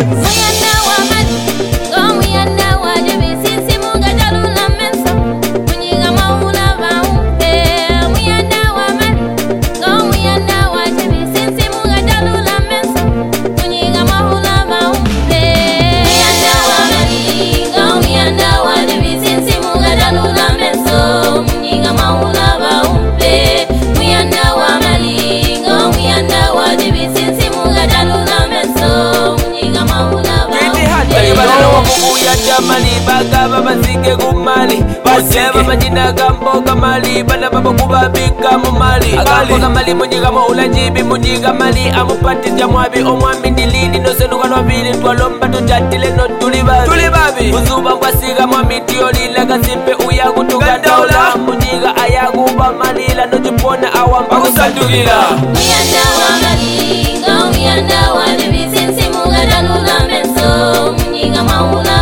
Mali bagaba basike kumali baseba majina gambo kamali bana baba kubabika mu mali agambo kamali munyiga mo ulajibi munyiga mali amupati jamwabi omwami ndilini no senuka lwabili twalomba tujatile no tulibabi uzuba kwasiga mwamiti olila kasimpe uyakutuka daula munyiga ayakuba malila no jipona awamba kusatulila muyanda wa mali go muyanda wa dibisinsi mugadalula menso munyiga maula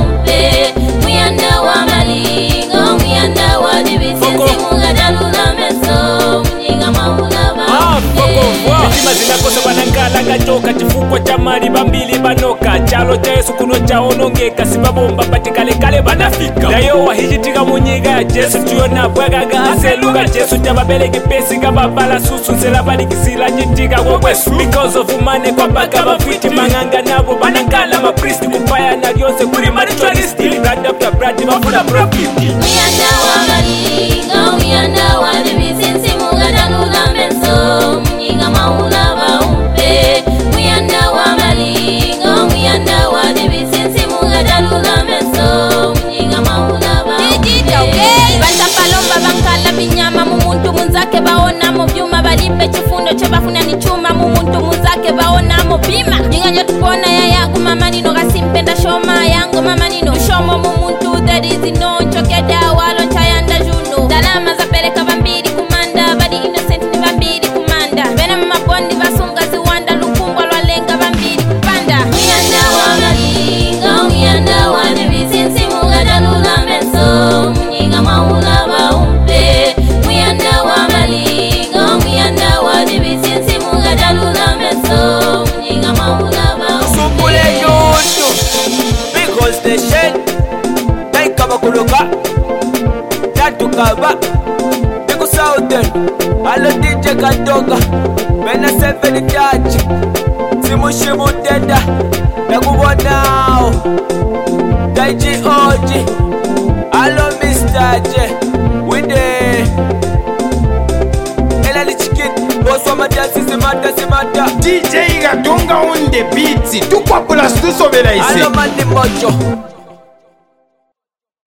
zinakosa banangala gachoka chifuko cha mali bambili banoka chalo cha Yesu kuno chaonongeka sibabomba patikale banafika nayo wahijitika munyiga ya Jesu tuyona bwagaga aseluga Jesu jababeleke pesi kababala susu nselabali kisila jitika wokwesu because of money kwa baka bafwiti manganga nabo banangala mapristi kupaya na lyonse kuri maritualisti brand after brand bafuna profit miyanda wa mali go miyanda wa dibisinsi mugadalula menso munyiga maula baona mu byuma balimbe chifundo cyo bafuna ni chuma mu muntu muzake baona mu bima nyinganya tupona ya yangu mama nino gasimpenda shoma yangu mama nino shomo mu muntu that is no chokeda walo chayanda juno dalama za peleka bambiri kumanda badi innocent ni bambiri kumanda bena mabondi basunga ziwanda lukumbwa lwalenga bambiri kupanda miyanda wa malinga miyanda wa dibisinsi mugadalula menso munyiga maula baumpe miyanda wa because the shed they cover kuloka tatu kaba biku southern alo DJ Kadoga bena 7 touch simushimu tenda nakubonao Daiji Oji alo Mr. J with the elali chicken boss wa madansi simata DJ Kadoga on the beat tukwapula stusobela ise alo mandi mocho